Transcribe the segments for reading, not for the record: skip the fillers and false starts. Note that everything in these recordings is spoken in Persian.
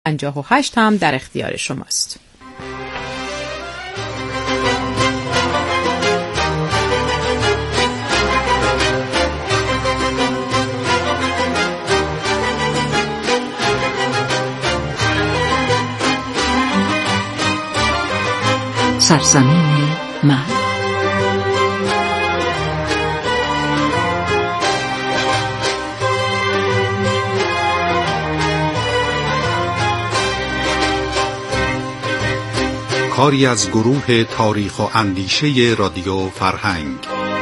58 هم در اختیار شماست. سرزمین من. کاری از گروه تاریخ و اندیشه رادیو فرهنگ.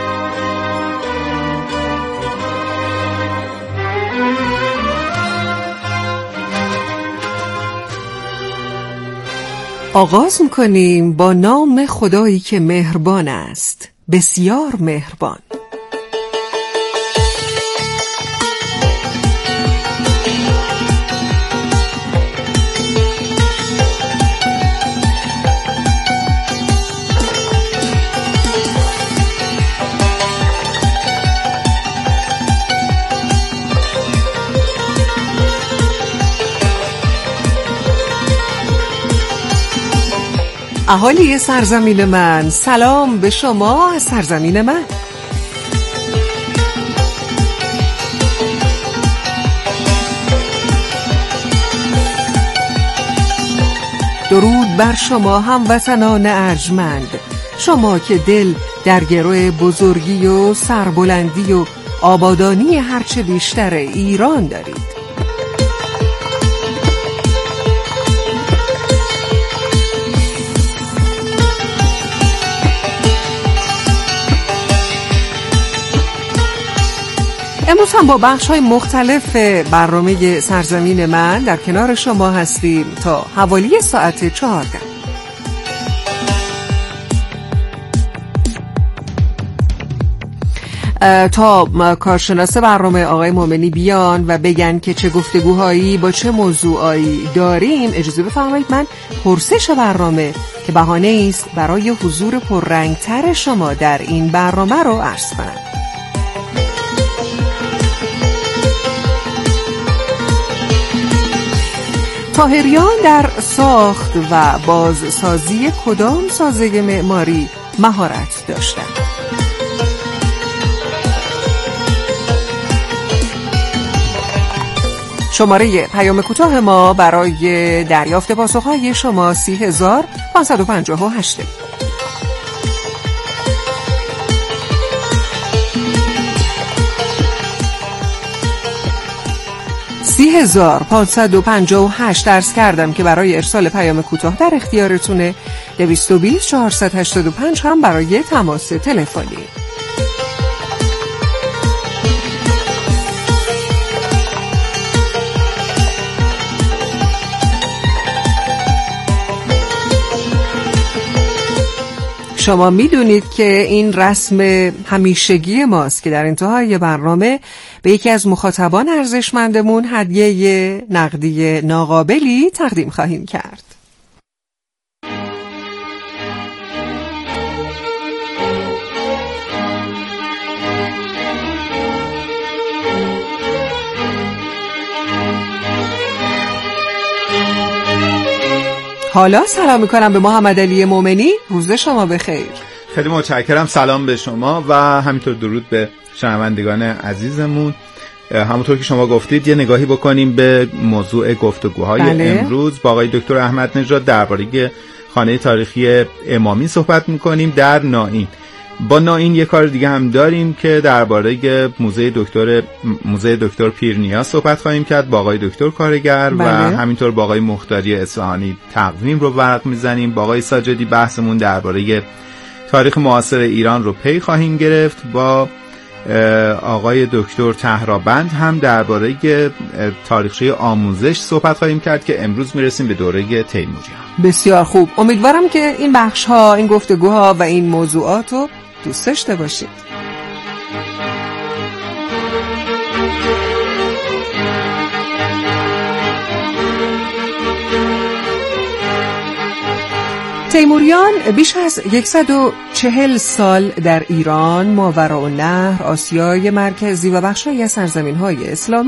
آغاز می‌کنیم با نام خدایی که مهربان است، بسیار مهربان. اهالی سرزمین من، سلام به شما از سرزمین من. درود بر شما هموطنان ارجمند، شما که دل در گرو بزرگی و سربلندی و آبادانی هرچه بیشتر ایران دارید. امروز هم با بخش‌های مختلف برنامه سرزمین من در کنار شما هستیم تا حوالی ساعت 14. تا کارشناس برنامه آقای مومنی بیان و بگن که چه گفتگوهایی با چه موضوعایی داریم، اجازه بفرمایید من پرسش برنامه که بهانه است برای حضور پررنگتر شما در این برنامه رو عرض کنم. طاهریان در ساخت و بازسازی کدام سازه معماری مهارت داشتند؟ شماره پیام کوتاه ما برای دریافت پاسخهای شما 30558. 30558 درس کردم که برای ارسال پیام کوتاه در اختیارتونه. 220 485 هم برای تماس تلفنی. شما میدونید که این رسم همیشگی ماست که در انتهای برنامه به یکی از مخاطبان ارزشمندمون هدیه نقدی ناقابلی تقدیم خواهیم کرد. حالا سلام میکنم به محمد علی مومنی. روز شما بخیر. خیلی متشکرم. سلام به شما و همینطور درود به شنوندگان عزیزمون. همونطور که شما گفتید یه نگاهی بکنیم به موضوع گفتگوهای امروز. با آقای دکتر احمد نژاد درباره خانه تاریخی امامی صحبت میکنیم در نائین. با نائین یه کار دیگه هم داریم که درباره موزه دکتر پیرنیاز صحبت خواهیم کرد با آقای دکتر کارگر و همینطور با آقای مختاری اصفهانی تقویم رو ورق میزنیم. با آقای ساجدی بحثمون درباره تاریخ معاصر ایران رو پی خواهیم گرفت. با آقای دکتر طهرابند هم درباره تاریخچه آموزش صحبت خواهیم کرد که امروز میرسیم به دوره تیموریان. بسیار خوب. امیدوارم که این بخش‌ها، این گفتگوها و این موضوعات رو دوست داشته باشید. تیموریان بیش از 140 سال در ایران، ماوراءالنهر، آسیای مرکزی و بخش‌هایی از سرزمین‌های اسلامی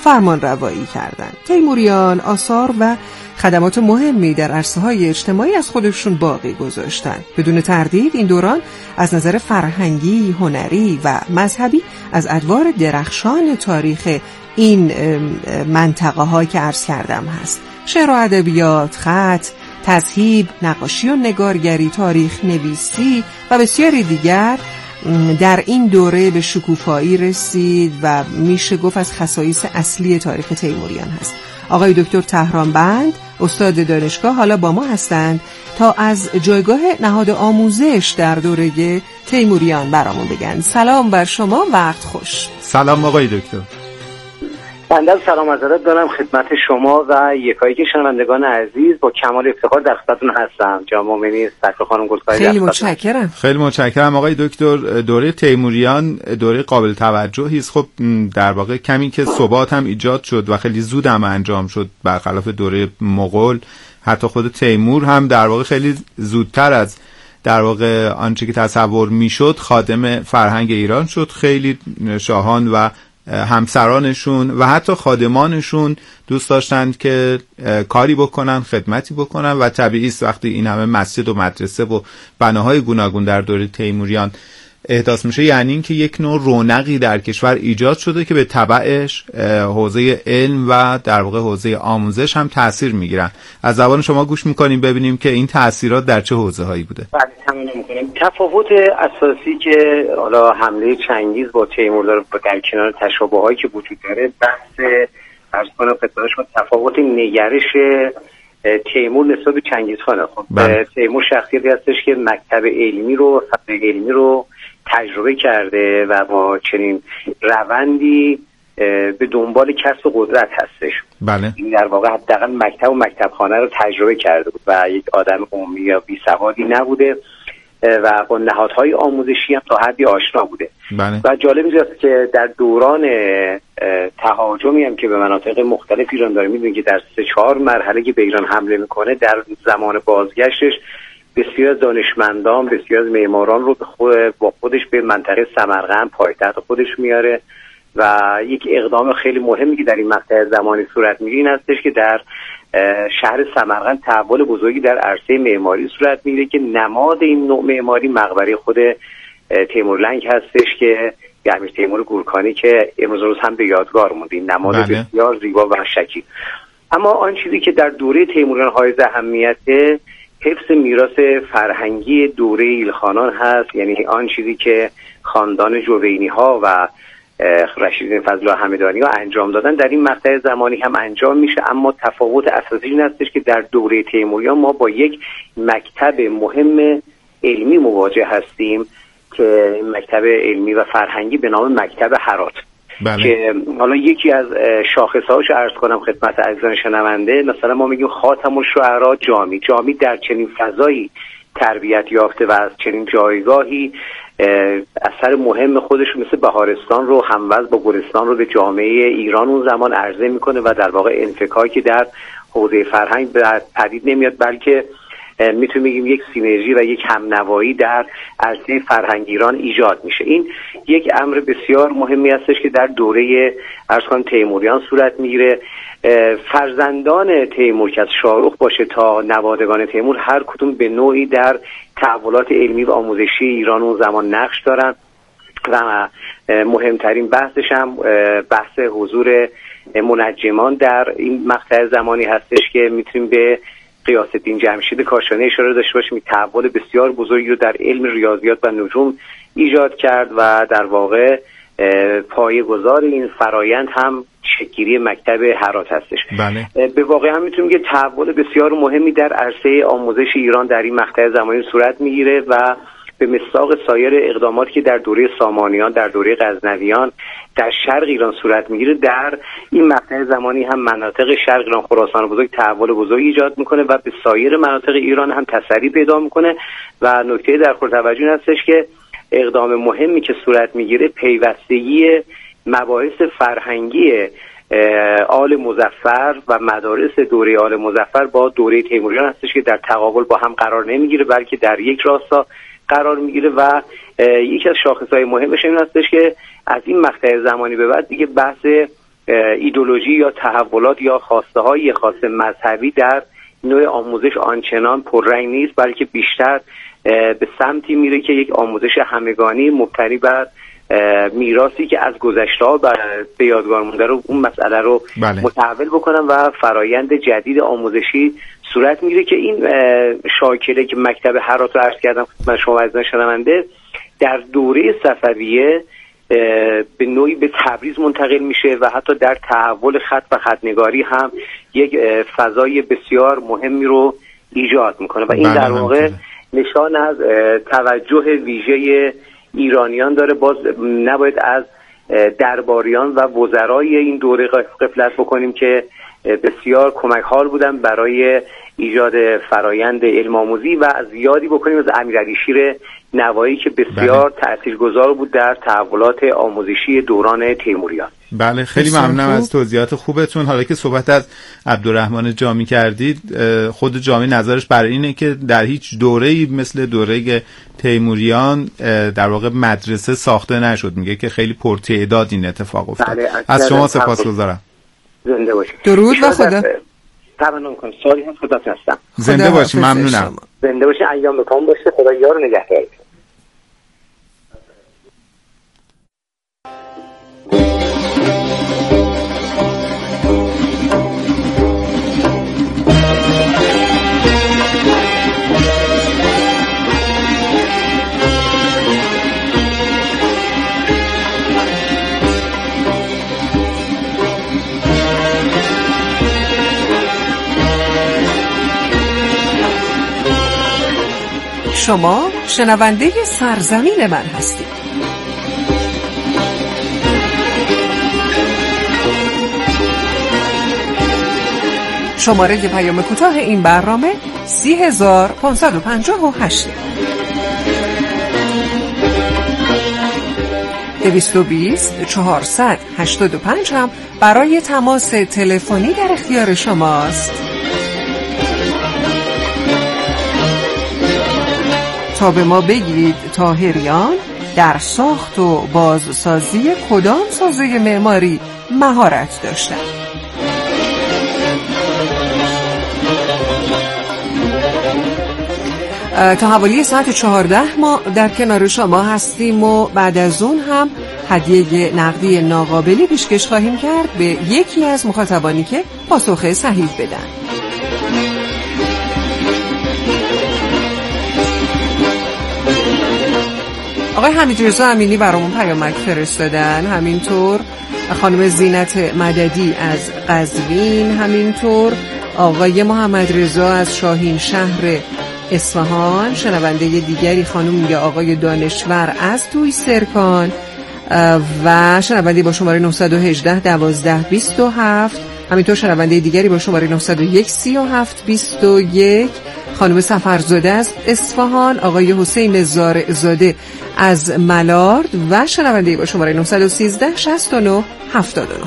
فرمان روایی کردند. تیموریان آثار و خدمات مهمی در عرصه‌های اجتماعی از خودشون باقی گذاشتند. بدون تردید این دوران از نظر فرهنگی، هنری و مذهبی از ادوار درخشان تاریخ این منطقه هایی که عرض کردم هست. شعر و ادبیات، خط، تذهیب، نقاشی و نگارگری، تاریخ نویسی و بسیاری دیگر در این دوره به شکوفایی رسید و میشه گفت از خصایص اصلی تاریخ تیموریان هست. آقای دکتر طهرانبند استاد دانشگاه حالا با ما هستند تا از جایگاه نهاد آموزش در دوره تیموریان برامون بگن. سلام بر شما، وقت خوش. سلام آقای دکتر. بنده سلام عرض دارم خدمت شما و یکایک شنوندگان عزیز. با کمال افتخار در خدمتتون هستم. جناب مومنی، سکر خانم گلکاری. خیلی متشکرم. خیلی متشکرم آقای دکتر. دوره تیموریان دوره قابل توجهی است. خب در واقع کمی که ثبات هم ایجاد شد و خیلی زود هم انجام شد، برخلاف دوره مغول. حتی خود تیمور هم در واقع خیلی زودتر از در واقع آنچه که تصور میشد خادم فرهنگ ایران شد. خیلی شاهان و همسرانشون و حتی خادمانشون دوست داشتند که کاری بکنن، خدمتی بکنن و طبیعی است وقتی این همه مسجد و مدرسه و بناهای گوناگون در دوره تیموریان احداث میشه، یعنی این که یک نوع رونقی در کشور ایجاد شده که به تبعش حوزه علم و در واقع حوزه آموزش هم تأثیر میگیرن. از زبان شما گوش میکنیم ببینیم که این تأثیرات در چه حوزه‌هایی بوده. بله، تمام میکنیم. تفاوت اساسی که حالا حمله چنگیز با تیمور داره در کنار تشابه‌هایی که وجود داره، بحث فرض کنم تفاوت نگرش تیمور نسبت به چنگیزخانه. خب تیمور شخصیتی هستش که مکتب علمی رو، سطح علمی رو تجربه کرده و با چنین روندی به دنبال کسب قدرت هستش. بله. این در واقع حداقل مکتب و مکتبخانه رو تجربه کرده بود و یک آدم عمومی یا بی‌سوادی نبوده و با نهادهای آموزشی هم تا حدی آشنا بوده. بله. و جالب اینجاست که در دوران تهاجمی هم که به مناطق مختلف ایران داره، می‌بینید که در 3-4 مرحله که به ایران حمله میکنه، در زمان بازگشتش بسیار دانشمندان، بسیار معماران رو با خودش به منطقه سمرقند پایتخت خودش میاره و یک اقدام خیلی مهمی که در این مقطع زمانی صورت میگیره این هستش که در شهر سمرقند تحول بزرگی در عرصه معماری صورت میگیره که نماد این نوع معماری مقبره خود تیمورلنگ هستش که امیر تیمور گورکانی که امروز روز هم به یادگار مونده. این نماد بسیار زیبا و شکیل. اما آن چیزی که در دوره تیموریان حائز اهمیته حفظ میراث فرهنگی دوره ایلخانان هست، یعنی آن چیزی که خاندان جوینی ها و رشیدین فضل‌الله همدانی ها انجام دادن در این مقطع زمانی هم انجام میشه. اما تفاوت اساسی این هستش که در دوره تیموریان ما با یک مکتب مهم علمی مواجه هستیم که مکتب علمی و فرهنگی به نام مکتب هرات. بله. که حالا یکی از شاخصه‌هاش عرض کنم خدمت عزیزان شنونده، مثلا ما میگیم خاتم الشعراء جامی در چنین فضایی تربیت یافته و از چنین جایگاهی اثر مهم خودش مثل بهارستان رو هموز با گلستان رو به جامعه ایران اون زمان عرضه میکنه و در واقع انفکاکی در حوزه فرهنگ پدید نمیاد، بلکه میتونیم بگیم یک سینرژی و یک همنوایی در عرصه فرهنگ ایران ایجاد میشه. این یک امر بسیار مهمی هستش که در دوره ارسخان تیموریان صورت میگیره. فرزندان تیمور که از شاهرخ باشه تا نوادگان تیمور هر کدوم به نوعی در تحولات علمی و آموزشی ایران اون زمان نقش دارن و مهمترین بحثش هم بحث حضور منجمان در این مقطع زمانی هستش که میتونیم به غیاث‌الدین جمشید کاشانی اشاره داشته باشیم. تحول بسیار بزرگی رو در علم ریاضیات و نجوم ایجاد کرد و در واقع پایه‌گذار این فرایند هم شکل‌گیری مکتب هرات هستش. بله. به واقع هم میتونیم که تحول بسیار مهمی در عرصه آموزش ایران در این مقطع زمانی صورت میگیره و به مصداق سایر اقداماتی که در دوره سامانیان، در دوره غزنویان در شرق ایران صورت میگیره، در این مقطع زمانی هم مناطق شرق ایران، خراسان بزرگ تحول بزرگی ایجاد میکنه و به سایر مناطق ایران هم تسری پیدا میکنه. و نکته در خور توجه هستش که اقدام مهمی که صورت میگیره پیوستگی مباحث فرهنگی آل مظفر و مدارس دوره آل مظفر با دوره تیموریان هستش که در تقابل با هم قرار نمیگیره بلکه در یک راستا قرار میگیره و یکی از شاخصهای مهمش این هستش که از این مقطع زمانی به بعد دیگه بحث ایدئولوژی یا تحولات یا خواسته های خاص مذهبی در نوع آموزش آنچنان پررنگ نیست، بلکه بیشتر به سمتی میره که یک آموزش همگانی مبتنی بر میراثی که از گذشته به یادگار مونده رو اون مسئله رو متحول بکنم و فرایند جدید آموزشی صورت میگیره که این شاکله که مکتب هرات رو عرض کردم من شما عزیزان شنونده در دوره صفویه به نوعی به تبریز منتقل میشه و حتی در تحول خط و خطنگاری هم یک فضای بسیار مهمی رو ایجاد میکنه و این در واقع نشان از توجه ویژه ایرانیان داره. باز نباید از درباریان و وزرای این دوره غفلت بکنیم که بسیار کمک حال بودن برای ایجاد فرایند علم آموزی و از یادی بکنیم از امیرعلی شیر نوایی که بسیار تاثیرگذار بود در تحولات آموزشی دوران تیموریان. بله خیلی ممنونم از توضیحات خوبتون. حالا که صحبت از عبدالرحمن جامی کردید، خود جامی نظرش بر اینه که در هیچ دوره‌ای مثل دوره تیموریان در واقع مدرسه ساخته نشد. میگه که خیلی پرتعداد این اتفاق افتاد. از شما سپاسگزارم. زنده باشید. درود و خدا. تمام کنم. سوالی هست خدمتتون هستم. زنده باشید. ممنونم. زنده باشید. ایام بکام باشه. خدا یار و نگهدارتون. شما شنونده سرزمین من هستید. شماره پیام کوتاه این برنامه 30558 220 485 هم برای تماس تلفنی در اختیار شماست. تا به ما بگید طاهریان در ساخت و بازسازی کدام سازه معماری مهارت داشتند؟ تا حوالی ساعت 14 ما در کنار شما هستیم و بعد از اون هم هدیه نقدی ناقابلی پیشکش خواهیم کرد به یکی از مخاطبانی که پاسخ صحیح بدن. آقای حمیدرضا امینی برامون پیامک فرستادن، همینطور خانم زینت مددی از قزوین، همینطور آقای محمد رضا از شاهین شهر اصفهان، شنونده دیگری خانم میگه آقای دانشور از توی سرکان و شنونده با شماره 918 12 27، همینطور شنونده دیگری با شماره 901 37 21 خانم سفرزاده از اصفهان، آقای حسین زارعزاده از ملارد و شنونده با شماره 913 69 79.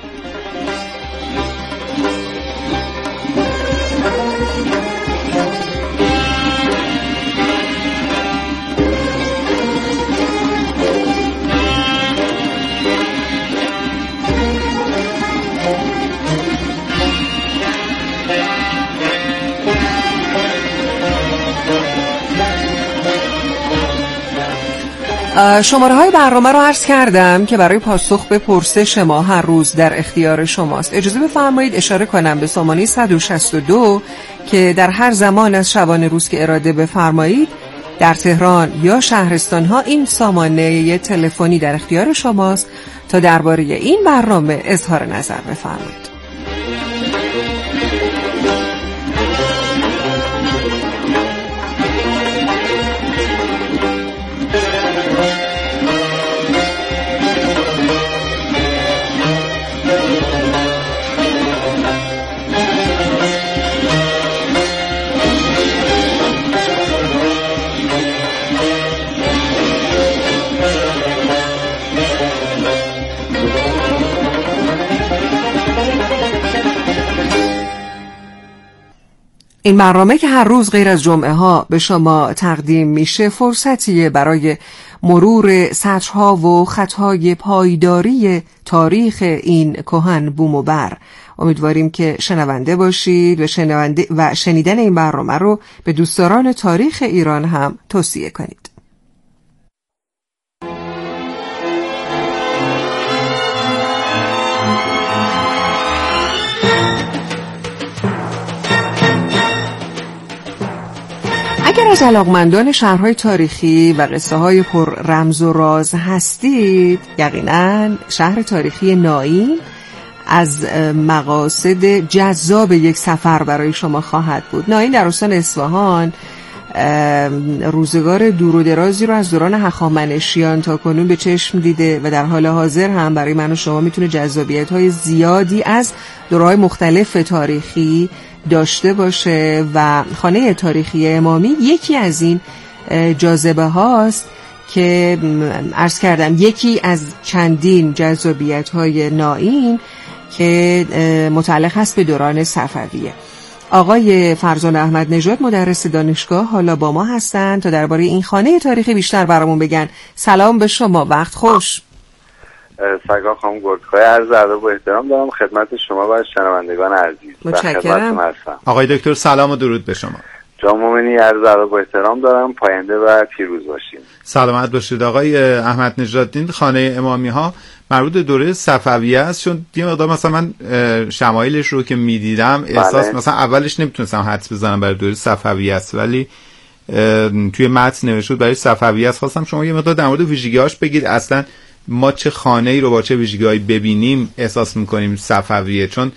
شماره های برنامه رو عرض کردم که برای پاسخ به پرسش ما هر روز در اختیار شماست. اجازه بفرمایید اشاره کنم به سامانه 162 که در هر زمان از شبانه روز که اراده بفرمایید در تهران یا شهرستان ها این سامانه تلفنی در اختیار شماست تا درباره این برنامه اظهار نظر بفرمایید. این برنامه که هر روز غیر از جمعه ها به شما تقدیم میشه فرصتیه برای مرور سطرها و خطهای پایداری تاریخ این کهن بوم و بر. امیدواریم که شنونده باشید و شنیدن این برنامه رو به دوستداران تاریخ ایران هم توصیه کنید. اگر از علاقمندان شهرهای تاریخی و قصه های پر رمز و راز هستید، یقینا شهر تاریخی نائین از مقاصد جذاب یک سفر برای شما خواهد بود. نائین در استان اصفهان روزگار دور و درازی رو از دوران هخامنشیان تا کنون به چشم دیده و در حال حاضر هم برای من و شما میتونه جذابیت‌های زیادی از دوره‌های مختلف تاریخی داشته باشه و خانه تاریخی امامی یکی از این جاذبه هاست که عرض کردم یکی از چندین جذابیت‌های نائین که متعلق هست به دوران صفویه. آقای فرزان احمد نژاد مدرس دانشگاه حالا با ما هستند تا درباره این خانه تاریخی بیشتر برامون بگن. سلام به شما، وقت خوش. سلام خانم گردخواه، عرض ادب و احترام دارم خدمت شما و شنوندگان عزیز. متشکرم. آقای دکتر سلام و درود به شما. جناب مومنی عرض ادب و احترام دارم، پاینده و پیروز باشید. سلامت باشید. آقای احمد نژاد، این خانه امامی ها مربوط به دوره صفویه است؟ چون یه مقدار مثلا من شمایلش رو که میدیدم احساس مثلا اولش نمیتونستم حدس بزنم برای دوره صفویه است، ولی توی متن نوشته برای صفویه است. خواستم شما یه مقدار در مورد ویژگی‌هاش بگید، اصلا ما چه خانه‌ای رو با چه ویژگی‌هایی ببینیم احساس می‌کنیم صفویه. چون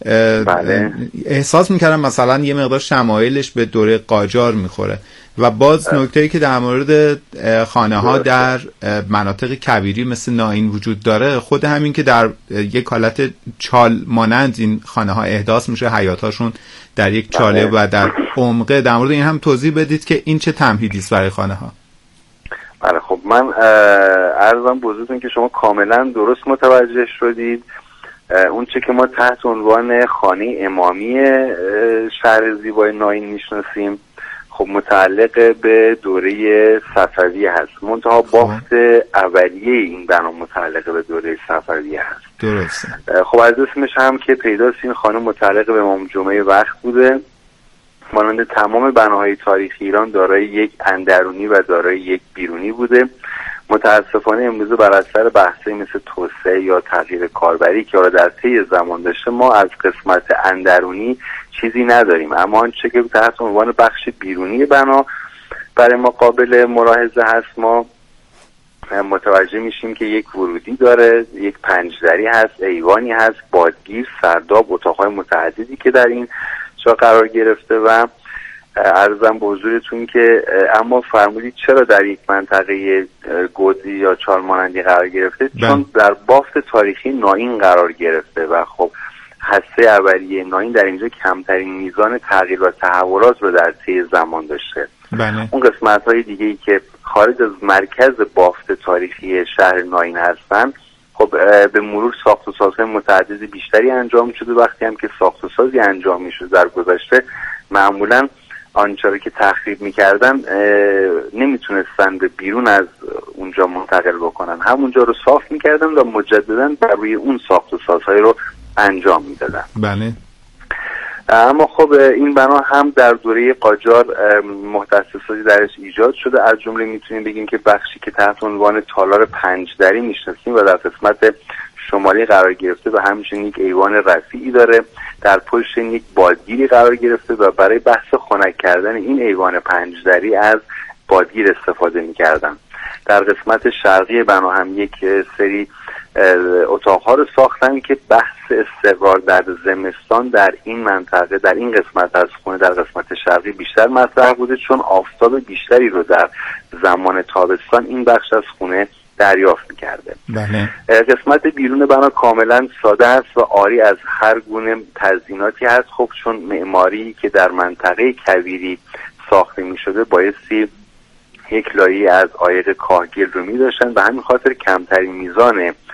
احساس می‌کردم مثلا یه مقدار شمایلش به دوره قاجار می‌خوره. و باز نکته‌ای که در مورد خانه‌ها در مناطق کویری مثل نائین وجود داره، خود همین که در یک حالت چال مانند این خانه‌ها احداث میشه، حیاط‌هاشون در یک چاله و در عمقه. در مورد این هم توضیح بدید که این چه تمهیدی است برای خانه‌ها. بله خب من عرضم بزرگتون که شما کاملا درست متوجه شدید. اون چه که ما تحت عنوان خانه امامی شهر زیبای نائین میشناسیم خب متعلق به دوره صفویه هست، منتها بافت اولیه این بنا متعلق به دوره صفویه هست. درسته. خب از اسمش هم که پیداست این خانه متعلق به امام جمعه وقت بوده. مانند تمام بناهای تاریخی ایران دارای یک اندرونی و دارای یک بیرونی بوده. متاسفانه امروز بر اثر بحثی مثل توسعه یا تغییر کاربری که در طی زمان داشته، ما از قسمت اندرونی چیزی نداریم، اما آنچه که تحت عنوان بخش بیرونی بنا برای ما قابل ملاحظه هست، ما متوجه میشیم که یک ورودی داره، یک پنجدری هست، ایوانی هست، بادگیر، سرداب، اتاقهای متعددی که در این جا قرار گرفته. و عرضم به حضورتون که اما فرمودید چرا در یک منطقه گودی یا چالمانندی قرار گرفته؟ چون در بافت تاریخی نائین قرار گرفته و خب هسته اولیه نائین در اینجا کمترین میزان تغییر و تحولات رو در طی زمان داشته. اون قسمت‌های دیگه‌ای که خارج از مرکز بافت تاریخی شهر نائین هستن خب به مرور ساخت و سازهای متعدد بیشتری انجام شده. وقتی هم که ساخت و سازی انجام می‌شد در گذشته، معمولاً آنچه رو که تخریب می‌کردن نمیتونستن به بیرون از اونجا منتقل بکنن، همونجا رو صاف می‌کردن و مجدداً بر روی اون ساخت و سازهای رو انجام میدادن. بله. اما خب این بنا هم در دوره قاجار محدث درش ایجاد شده. از جمله میتونیم بگیم که بخشی که تحت عنوان تالار پنجدری میشناسیم و در قسمت شمالی قرار گرفته و همچنین یک ایوان رفیعی داره، در پشت یک بادگیری قرار گرفته و برای بحث خنک کردن این ایوان پنجدری از بادگیر استفاده میکردن. در قسمت شرقی بنا هم یک سری اتاقها رو ساختن که بحث استقرار در زمستان در این منطقه، در این قسمت از خونه، در قسمت شرقی بیشتر مطرح بوده، چون آفتاب بیشتری رو در زمان تابستان این بخش از خونه دریافت می‌کرده. بله. قسمت بیرون بنا کاملا ساده است و عاری از هر گونه تزییناتی هست. خب چون معماری که در منطقه کویری ساخته می‌شده بایستی یک لایه از عایق کاهگل رو می‌داشتن و همین خاطر کمترین میزان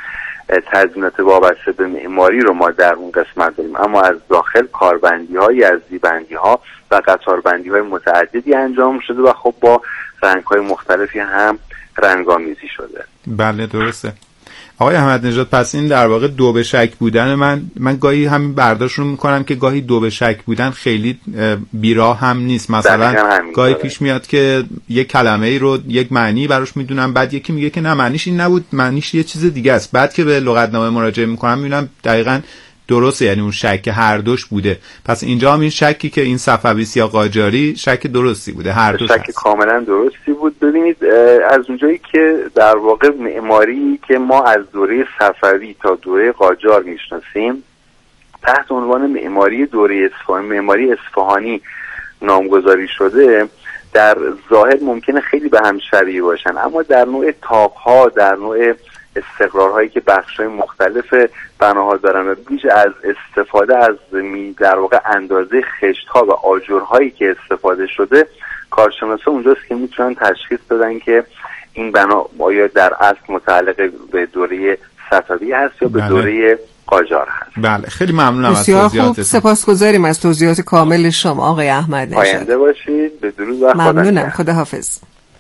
تضمینات وابسته به معماری رو ما در اون قسمت داریم، اما از داخل کاربندی‌های از زیبندی‌ها و قطاربندی‌های متعددی انجام شده و خب با رنگ‌های مختلفی هم رنگامیزی شده. بله درسته. آقای احمد نژاد، پس این در واقع دو به شک بودن من گاهی همین برداشت رو میکنم که گاهی دو به شک بودن خیلی بیراه هم نیست. مثلا گاهی پیش میاد که یک کلمه ای رو یک معنی براش میدونم، بعد یکی میگه که نه معنیش این نبود، معنیش یه چیز دیگه است، بعد که به لغتنامه مراجعه میکنم میبینم دقیقاً درسته، یعنی اون شک هر دوش بوده. پس اینجا هم این شکی که این صفوی یا قاجاری شک درستی بوده، هر دوش شک کاملا درستی بود. ببینید از اونجایی که در واقع معماری که ما از دوره صفوی تا دوره قاجار میشناسیم تحت عنوان معماری دوره اصفهانی، معماری اصفهانی نامگذاری شده، در ظاهر ممکنه خیلی به هم شبیه باشن، اما در نوع طاق‌ها، در نوع استقرارهایی که بخش‌های مختلف بناها دارن و بیش از استفاده از در واقع اندازه خشت‌ها و آجرهایی که استفاده شده، کارشناسا اونجاست که میتونن تشخیص بدن که این بنا آیا در اصل متعلق به دوره صفوی هست یا به دوره قاجار هست. بله خیلی ممنونم از توضیحاتتون. خوب، سپاسگزاریم از توضیحات کامل شما آقای احمد نژاد. پاینده باشید. به درود و خدا. ممنونم. خداحافظ.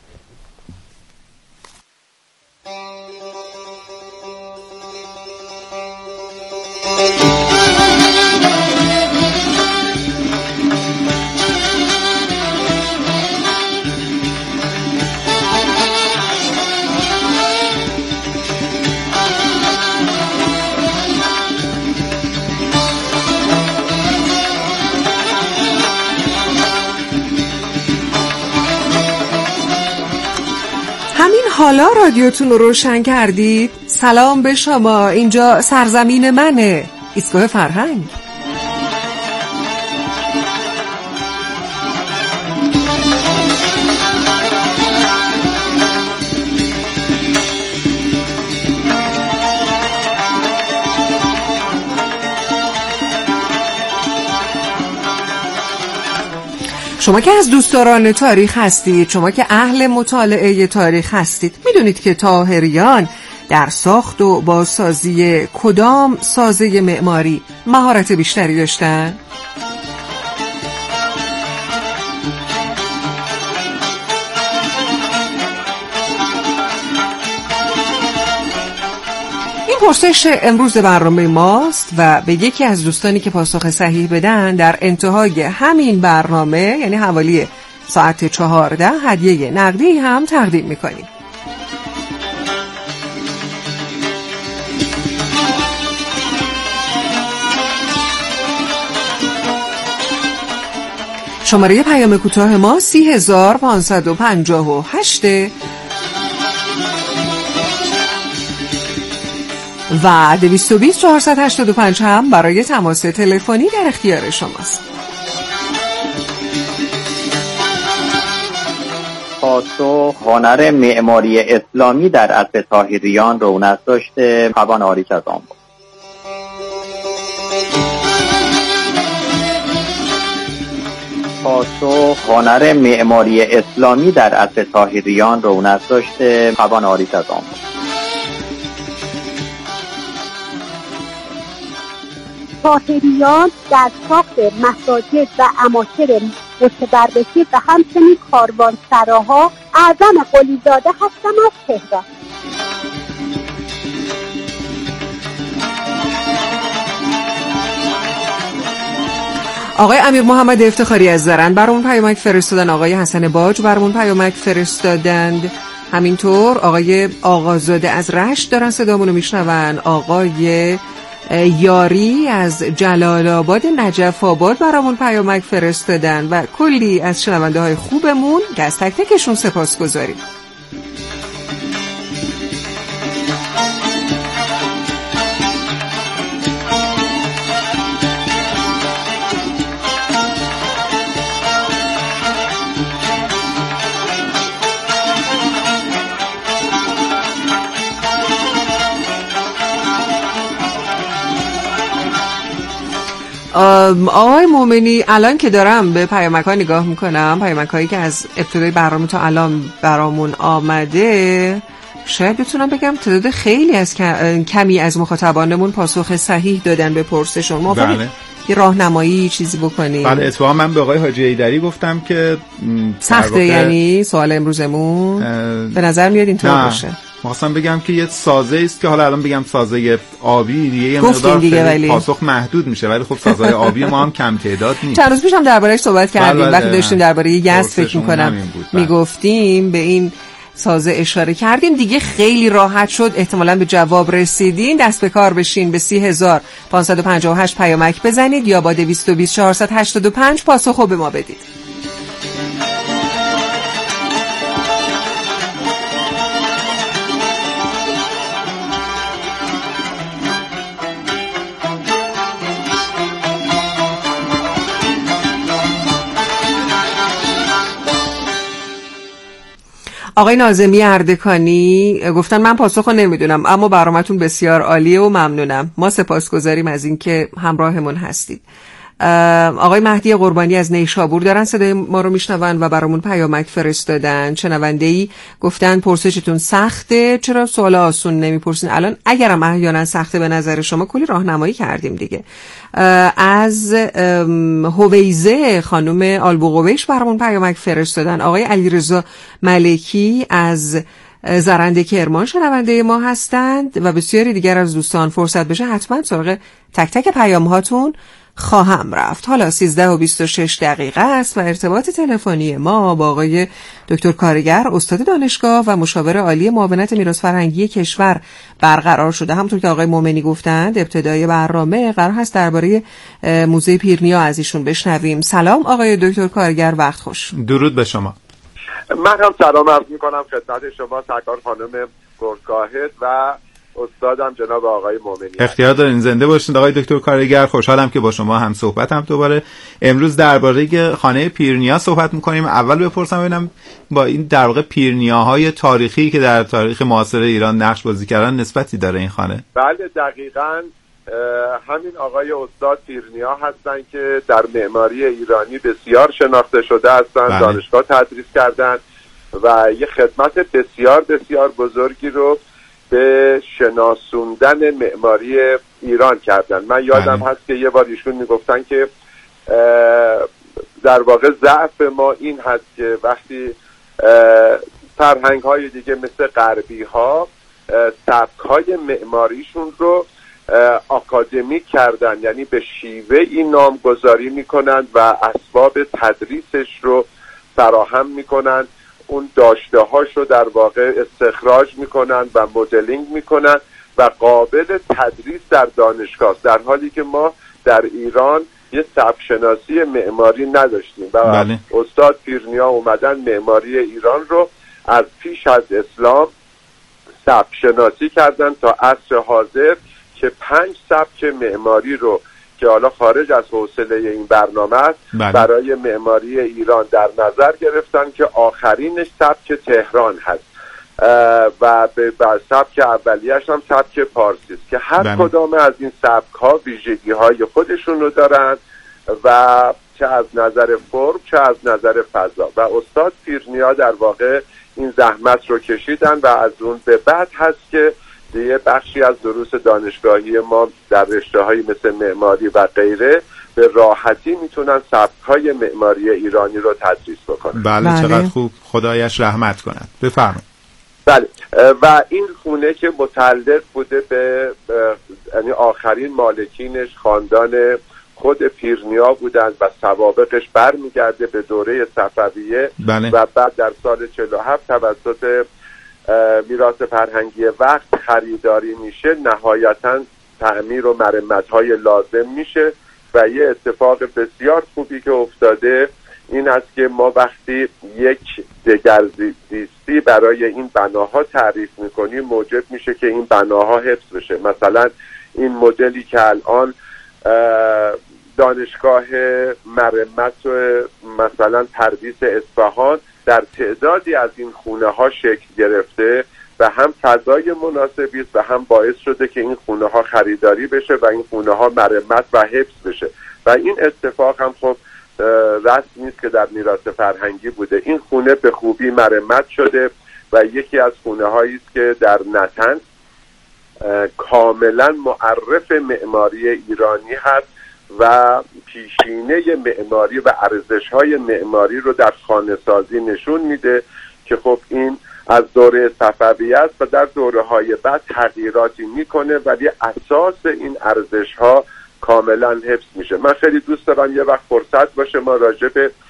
حالا رادیوتون رو روشن کردید؟ سلام به شما، اینجا سرزمین منه، ایستگاه فرهنگ. شما که از دوستداران تاریخ هستید، شما که اهل مطالعه تاریخ هستید، میدونید که طاهریان در ساخت و بازسازی کدام سازه معماری مهارت بیشتری داشتن؟ پرسش امروز برنامه ماست و به یکی از دوستانی که پاسخ صحیح بدن در انتهای همین برنامه، یعنی حوالی ساعت 14، هدیه نقدی هم تقدیم میکنیم. شماره پیام کوتاه ما 30558 و 220 485 هم برای تماس تلفنی در اختیار شماست. پاسخ: هنر معماری اسلامی در عصر طاهریان رونق داشته، توان عاریت از آن بود. پاسخ: هنر معماری اسلامی در عصر طاهریان رونق داشته، توان عاریت از آن بود. طاهریان در ساخت مساجد و اماکن متبرکه و همچنین کاروانسراها اعظم قلیزاده هستند از تهران. آقای امیر محمد افتخاری از زرند برامون پیامک فرستادن، آقای حسن باج برامون پیامک فرستادند، همینطور آقای آقازاده از رشت دارن صدامونو میشنون، آقای یاری از جلال آباد نجف آباد برامون پیامک فرستادن و کلی از شنونده های خوبمون که از تک تکشون سپاسگزاریم. آقای مومنی، الان که دارم به پیامک ها نگاه میکنم، پیامک هایی که از ابتدای برنامه تا الان برامون آمده، شاید بتونم بگم تعداد خیلی از کمی از مخاطبانمون پاسخ صحیح دادن به پرسشون. بله. یه راهنمایی چیزی بکنیم. بله، اتفاقا من به آقای حاجی ایدری گفتم که سخته، یعنی سوال امروزمون به نظر میاد اینطور باشه. می‌خواستم بگم که یه سازه است که حالا الان بگم سازه آبی دیگه یه مقدار ولی پاسخ محدود میشه، ولی خب سازه آبی ما هم کم تعداد نیست. چند روز پیش هم درباره‌اش صحبت کردیم وقتی داشتیم درباره گاز فکر می‌کنم میگفتیم، به این سازه اشاره کردیم دیگه. خیلی راحت شد، احتمالاً به جواب رسیدین. دست به کار بشین، به 30558 پیامک بزنید یا با 220 485 پاسخو به ما بدید. آقای ناظمی اردکانی گفتن من پاسخو نمیدونم اما برنامه‌تون بسیار عالیه و ممنونم. ما سپاسگزاریم از اینکه همراهمون هستید. آقای مهدی قربانی از نیشابور دارن صدای ما رو میشنون و برامون پیامک فرستادن. شنونده‌ای گفتن پرسشتون سخته، چرا سوال آسون نمیپرسین؟ الان اگرم احیانا سخته به نظر شما کلی راهنمایی کردیم دیگه. از هویزه خانم آلبوقویش برامون پیامک فرستادن. آقای علیرضا ملکی از زرنده کرمان شنونده ما هستند و بسیاری دیگر از دوستان. فرصت بشه حتما سراغ تک تک پیام هاتون خواهم رفت. حالا 13:26 است و ارتباط تلفنی ما با آقای دکتر کارگر، استاد دانشگاه و مشاور عالی معاونت میراث فرهنگی کشور برقرار شده. همونطور که آقای مومنی گفتند ابتدای برنامه قرار هست درباره موزه پیرنیا از ایشون بشنویم. سلام آقای دکتر کارگر، وقت خوش. درود به شما. من هم سلام عرض می‌کنم خدمت شما سرکار خانم گردکاهد و استادم جناب آقای مومنی. اختیار دارین، زنده باشید آقای دکتر کارگر. خوشحالم که با شما هم صحبتم دوباره. امروز درباره خانه پیرنیا صحبت می‌کنیم. اول بپرسم ببینم با این در واقع پیرنیاهای تاریخی که در تاریخ معاصر ایران نقش بازی کردن نسبتی داره این خانه؟ بله دقیقاً همین آقای استاد پیرنیا هستن که در معماری ایرانی بسیار شناخته شده هستن. بله. دانشگاه تدریس کردن و یه خدمت بسیار بسیار بزرگی رو به شناسوندن معماری ایران کردن. من یادم هست که یه بار ایشون میگفتن که در واقع ضعف ما این هست که وقتی فرهنگ های دیگه مثل غربی ها سبک های معماریشون رو آکادمیک کردن، یعنی به شیوه این نامگذاری میکنن و اسباب تدریسش رو فراهم میکنن، اون داشته هاش رو در واقع استخراج میکنن و مدلینگ میکنن و قابل تدریس در دانشگاه، در حالی که ما در ایران یه سبک شناسی معماری نداشتیم و بله. استاد پیرنیا اومدن معماری ایران رو از پیش از اسلام سبک شناسی کردن تا عصر حاضر که 5 سبک معماری رو که حالا خارج از حوصله این برنامه است بله. برای معماری ایران در نظر گرفتن که آخرینش سبک تهران هست و به سبک اولیش هم سبک پارسی است که هر بله. کدام از این سبک ها ویژگی های خودشون رو دارن و چه از نظر فرم چه از نظر فضا و استاد پیرنیا در واقع این زحمت رو کشیدن و از اون به بعد هست که یه بخشی از دروس دانشگاهی ما در رشته‌هایی مثل معماری و غیره به راحتی میتونن سبک‌های معماری ایرانی رو تدریس بکنن. بله چقدر خوب، خدایش رحمت کند. بفرمایید. بله و این خونه که متعلق بوده به یعنی آخرین مالکینش خاندان خود پیرنیا بودند و سوابقش برمیگرده به دوره صفویه بله. و بعد در سال 47 توسط میراث فرهنگی وقت خریداری میشه، نهایتاً تعمیر و مرمت‌های لازم میشه و یه اتفاق بسیار خوبی که افتاده این است که ما وقتی یک دگرزیستی برای این بناها تعریف میکنیم موجب میشه که این بناها حفظ بشه. مثلا این مدلی که الان دانشگاه مرمت مثلا تردیس اصفهان در تعدادی از این خونه ها شکل گرفته و هم فضای مناسبی است و هم باعث شده که این خونه ها خریداری بشه و این خونه ها مرمت و حفظ بشه و این اتفاق هم خب رسمی است که در میراث فرهنگی بوده. این خونه به خوبی مرمت شده و یکی از خونه هایی است که در نطنز کاملا معرف معماری ایرانی هست و پیشینه معماری و ارزش‌های معماری رو در خانه‌سازی نشون میده که خب این از دوره صفوی است و در دوره‌های بعد تغییراتی میکنه ولی اساس این ارزش‌ها کاملا حفظ میشه. من خیلی دوست دارم یه وقت فرصت باشه ما راجع به